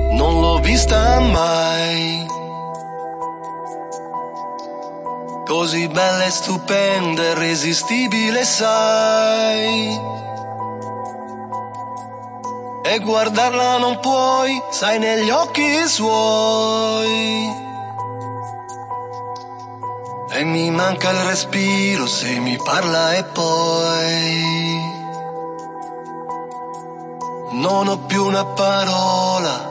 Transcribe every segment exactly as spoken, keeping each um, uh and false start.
non l'ho vista mai. Così bella e stupenda, irresistibile, sai. E guardarla non puoi, sai, negli occhi suoi. E mi manca il respiro se mi parla e poi non ho più una parola.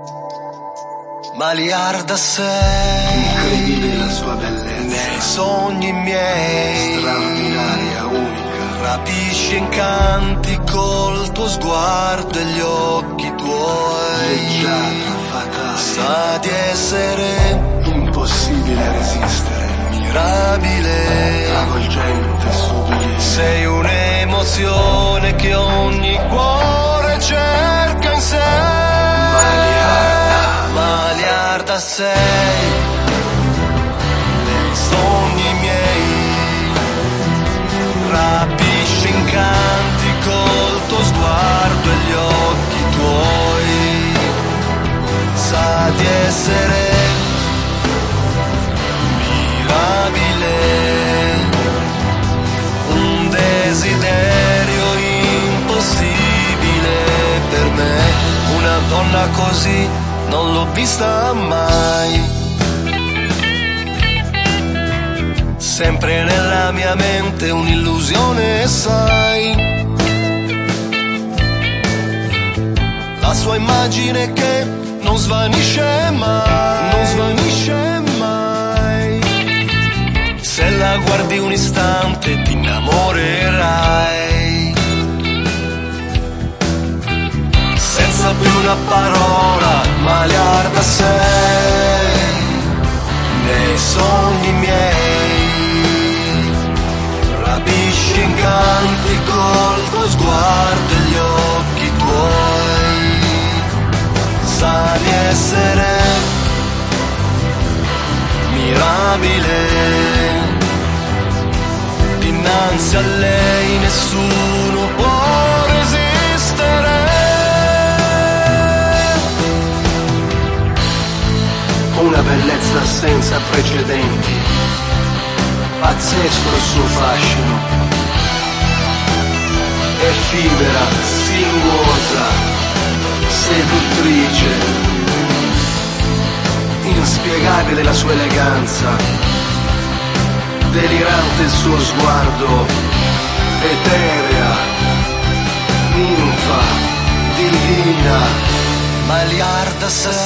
Maliarda sei, incredibile la sua bellezza, nei sogni miei, straordinaria, unica. Rapisci e incanti col tuo sguardo e gli occhi tuoi. Leggiadra, fatale, sa di essere impossibile resistere, mirabile, travolgente, sublime. Sei un'emozione che ogni cuore cerca in sé. Maliarda, Maliarda sei, nei sogni miei, rapisci incanti col tuo sguardo e gli occhi tuoi. Sa di essere mirabile, un desiderio impossibile per me. Una donna così non l'ho vista mai. Sempre nella mia mente un'illusione, sai. La sua immagine che non svanisce mai, non svanisce mai. Se la guardi un istante ti innamorerai. Senza più una parola, maliarda sei, nei sogni miei, rapisci incanti col tuo sguardo e gli occhi tuoi. Sa di essere mirabile, dinanzi a lei nessuno può resistere. una bellezza senza precedenti, pazzesco il suo fascino, effimera, sinuosa, seduttrice, inspiegabile la sua eleganza, delirante il suo sguardo, eterea, ninfa, divina, Maliarda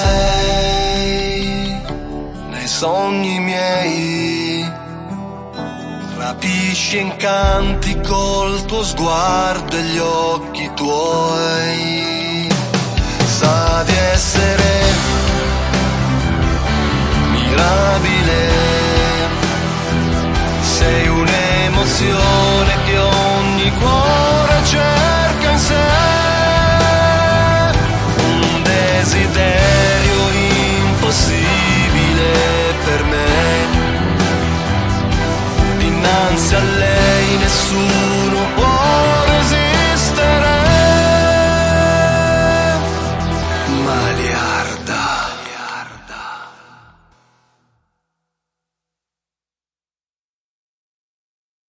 sei, nei sogni miei, rapisci e incanti col tuo sguardo e gli occhi tuoi.